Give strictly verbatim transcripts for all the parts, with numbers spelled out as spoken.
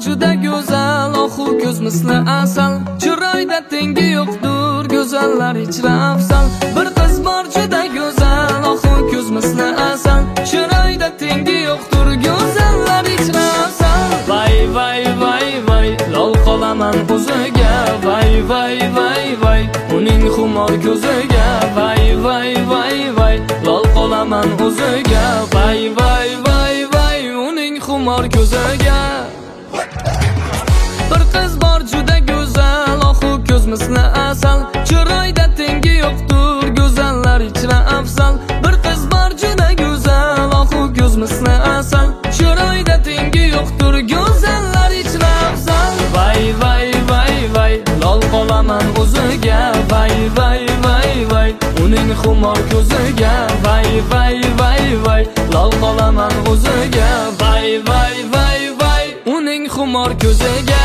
juda go'zal, oxu ko'z misli asal, chiroyda tengi yo'qdir, go'zallar ichra afzal. Bir qiz bor juda go'zal, oxu ko'z misli asal, chiroyda tengi yo'qdir, go'zallar ichra afzal. Vay vay vay vay, lol qolaman o'ziga, vay vay vay vay, uning xumor ko'ziga, vay vay vay vay, lol qolaman o'ziga, vay vay vay vay, uning xumor ko'ziga. Bir qiz bor juda go'zal, oxu ko'z misli asal, chiroyda tengi yo'qdir, go'zallar ichra afzal. Bir qiz bor juda go'zal, oxu ko'z misli asal, chiroyda tengi yo'qdir, go'zallar ichra afzal. Vay vay vay vay, lol qolaman o'ziga, vay vay vay vay, uning xumor ko'ziga, vay vay vay vay, lol qolaman o'ziga, vay vay vay vay, uning xumor ko'ziga.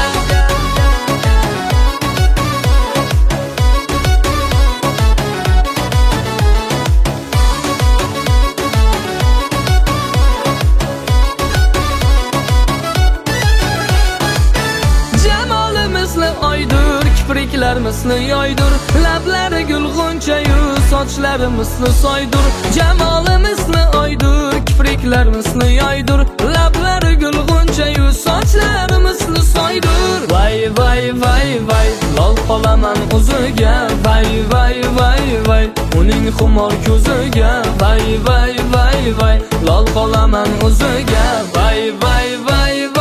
Kipriklar misli yoydur, lablari gul g'unchayu, sochlari misli soydur. Jamoli misli oydur, kipriklar misli yoydur, lablari gul g'unchayu, sochlari misli soydur. Vay vay vay vay, lol qolaman o'ziga, vay vay vay vay, uning xumor ko'ziga, vay vay vay vay, lol qolaman o'ziga, vay vay vay vay.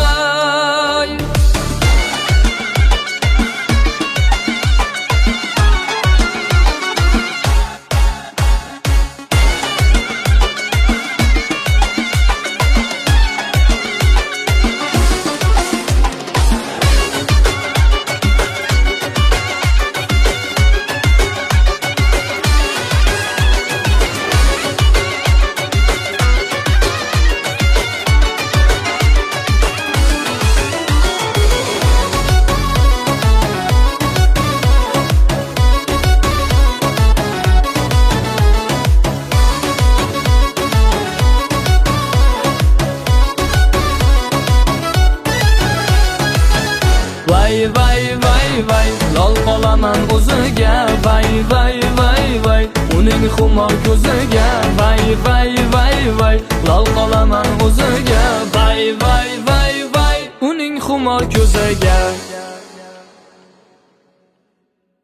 Vay vay vay vay, lol qolaman o'ziga, vay vay vay vay, uning xumor ko'ziga, vay vay vay vay, lol qolaman o'ziga, vay vay vay vay, uning xumor ko'ziga.